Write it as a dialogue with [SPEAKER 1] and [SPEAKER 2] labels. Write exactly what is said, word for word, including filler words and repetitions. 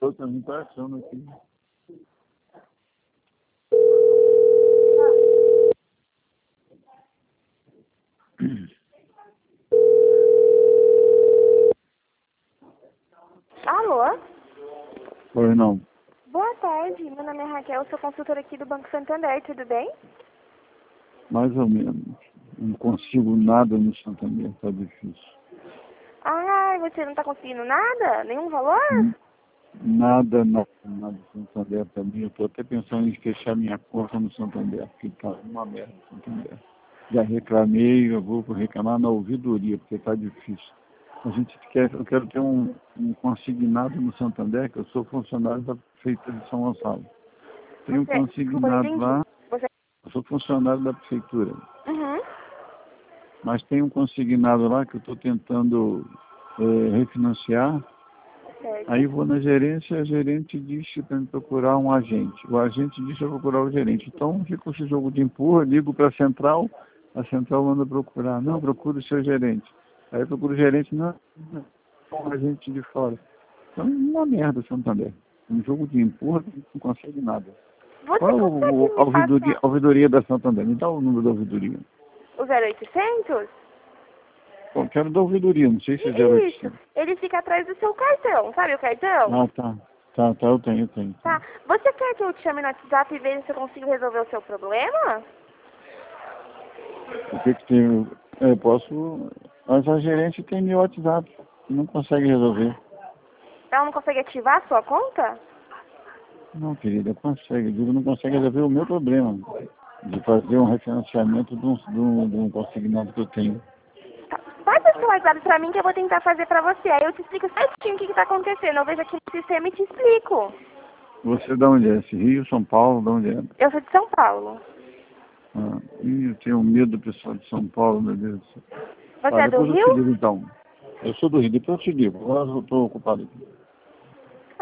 [SPEAKER 1] Estou também tá achando aqui.
[SPEAKER 2] Alô?
[SPEAKER 1] Pois não.
[SPEAKER 2] Boa tarde, meu nome é Raquel, sou consultora aqui do Banco Santander, tudo bem?
[SPEAKER 1] Mais ou menos. Não consigo nada no Santander, tá difícil.
[SPEAKER 2] Ah, você não tá conseguindo nada? Nenhum valor?
[SPEAKER 1] Hum, Nada, nada, nada no Santander também. Eu estou até pensando em fechar minha conta no Santander, porque tá uma merda no Santander. Já reclamei, eu vou reclamar na ouvidoria, porque tá difícil. A gente quer, eu quero ter um, um consignado no Santander, que eu sou funcionário da Prefeitura de São Gonçalo. Tem um
[SPEAKER 2] Você, desculpa, não
[SPEAKER 1] consignado
[SPEAKER 2] entendi.
[SPEAKER 1] lá,
[SPEAKER 2] Você...
[SPEAKER 1] eu sou funcionário da Prefeitura.
[SPEAKER 2] Uhum.
[SPEAKER 1] Mas tem um consignado lá que eu estou tentando é, refinanciar.
[SPEAKER 2] Certo.
[SPEAKER 1] Aí vou na gerência, a gerente disse para me procurar um agente. O agente disse para procurar o gerente. Então fica esse jogo de empurra, ligo para a central, a central manda procurar. Não, procura o seu gerente. Aí eu procuro o gerente, não, não, um agente de fora. Então uma merda, Santander. Um jogo de empurra que não consegue nada. Qual
[SPEAKER 2] Você
[SPEAKER 1] é o,
[SPEAKER 2] consegue
[SPEAKER 1] o, a,
[SPEAKER 2] me
[SPEAKER 1] ouvidoria,
[SPEAKER 2] passar
[SPEAKER 1] a ouvidoria da Santander? Me dá o número da ouvidoria.
[SPEAKER 2] o zero oitocentos?
[SPEAKER 1] Eu quero da ouvidoria, não sei se é
[SPEAKER 2] Isso,
[SPEAKER 1] zero oitocentos.
[SPEAKER 2] ele fica atrás do seu cartão, sabe o cartão?
[SPEAKER 1] Ah, tá. Tá, tá, eu tenho, eu tenho.
[SPEAKER 2] Tá.
[SPEAKER 1] tenho.
[SPEAKER 2] Você quer que eu te chame no WhatsApp e veja se eu consigo resolver o seu problema?
[SPEAKER 1] O que que tem? Eu posso... Mas a gerente tem meu WhatsApp. Não consegue resolver.
[SPEAKER 2] Ela não consegue ativar a sua conta?
[SPEAKER 1] Não, querida, consegue. Eu digo, não consegue resolver o meu problema. De fazer um refinanciamento de um, de um, de um consignado que eu tenho.
[SPEAKER 2] Tá. Passa o seu WhatsApp pra mim que eu vou tentar fazer pra você. Aí eu te explico certinho o que que tá acontecendo. Eu vejo aqui no sistema e te explico.
[SPEAKER 1] Você de onde é? Esse Rio, São Paulo, de onde é?
[SPEAKER 2] Eu sou de São Paulo.
[SPEAKER 1] Ah, ih, eu tenho medo do pessoal de São Paulo, meu Deus do céu.
[SPEAKER 2] Você
[SPEAKER 1] Tá,
[SPEAKER 2] é do
[SPEAKER 1] depois eu te
[SPEAKER 2] Rio?
[SPEAKER 1] ligo então. Eu sou do Rio, depois eu te ligo. Agora eu estou ocupado aqui.